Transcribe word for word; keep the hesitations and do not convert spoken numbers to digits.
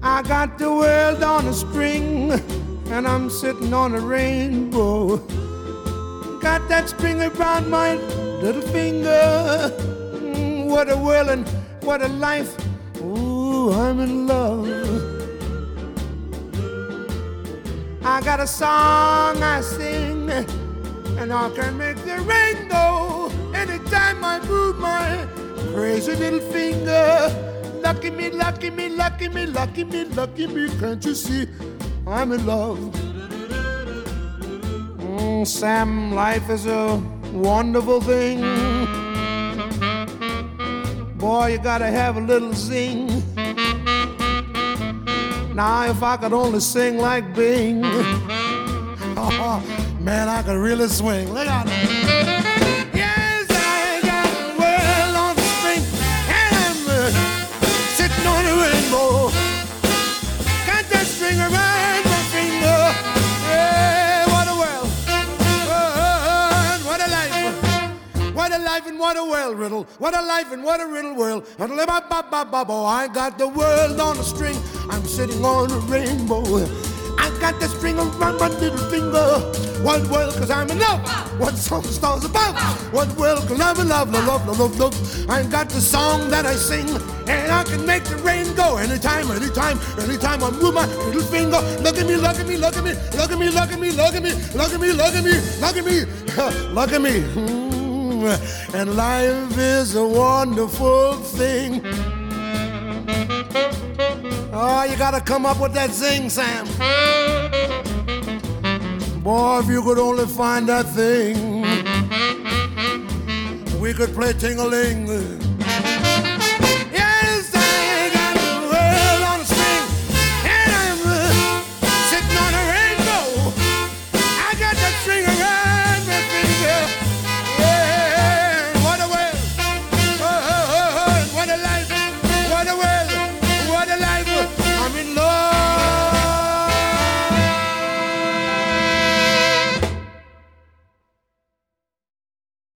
I got the world on a string, and I'm sitting on a rainbow. Got that string around my little finger. Mm, what a world and what a life. Ooh, I'm in love. I got a song I sing, and I can make the rain go anytime I move my crazy little finger. Lucky me, lucky me, lucky me, lucky me, lucky me, can't you see I'm in love? Mm, Sam, life is a wonderful thing. Boy, you gotta have a little zing. Now, if I could only sing like Bing, oh, man, I could really swing. Look out. Yes, I got the world on the string, and I'm uh, sitting on a rainbow. Got that string around my finger. Yeah, what a world. Oh, what a life. What a life and what a world riddle. What a life and what a riddle world. Oh, I got the world on a string. I'm sitting on a rainbow. I got the string around my little finger. What world, cause I'm in love. What song stars above. What world, cause I'm in love, love, love, love, love. I got the song that I sing, and I can make the rain go anytime, anytime, anytime I move my little finger. Look at me, look at me, look at me, look at me, look at me, look at me, look at me, look at me, look at me, look at me. Mm. And life is a wonderful thing. Oh, you gotta come up with that zing, Sam. Boy, if you could only find that thing, we could play ting-a-ling.